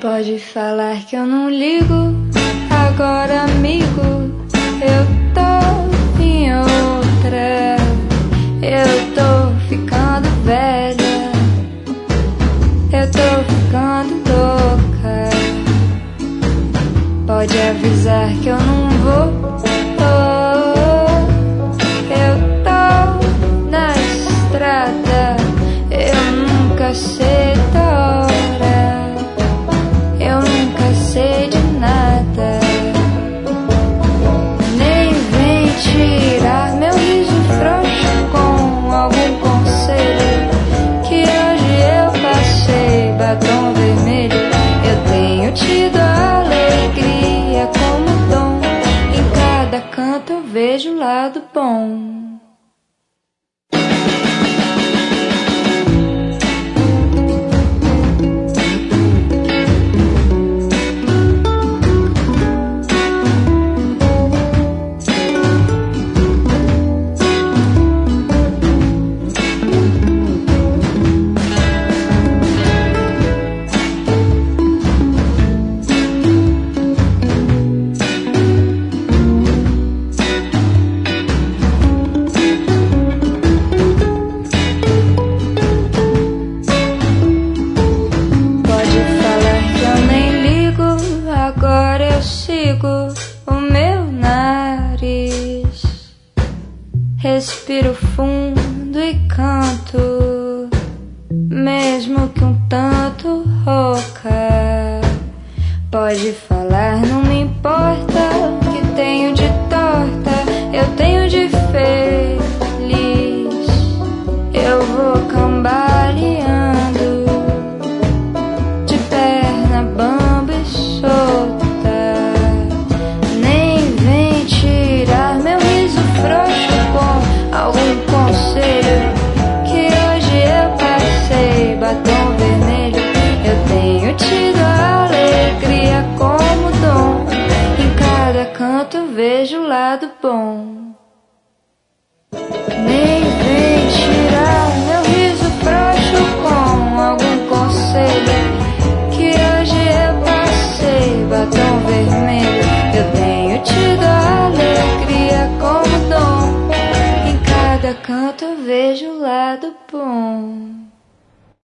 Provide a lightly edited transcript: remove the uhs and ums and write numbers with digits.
Pode falar que eu não ligo, agora amigo, eu tô em outra. Eu tô ficando velha, eu tô ficando louca. Pode avisar que eu não vou. Eu tô na estrada, eu nunca sei da hora, eu nunca sei de nada. Nem vem tirar meu riso frouxo com algum conselho, que hoje eu passei batom vermelho. Eu tenho tido a alegria como dom, em cada canto eu vejo o lado bom. O meu nariz, respiro fundo e canto, mesmo que um tanto rouca. Pode falar, não me importa o que tenho de torta, eu tenho de feliz. Eu vou cambaleando, de perna bamba e solta. Algum conselho, que hoje eu passei batom vermelho. Eu tenho tido a alegria como dom, em cada canto vejo o lado bom.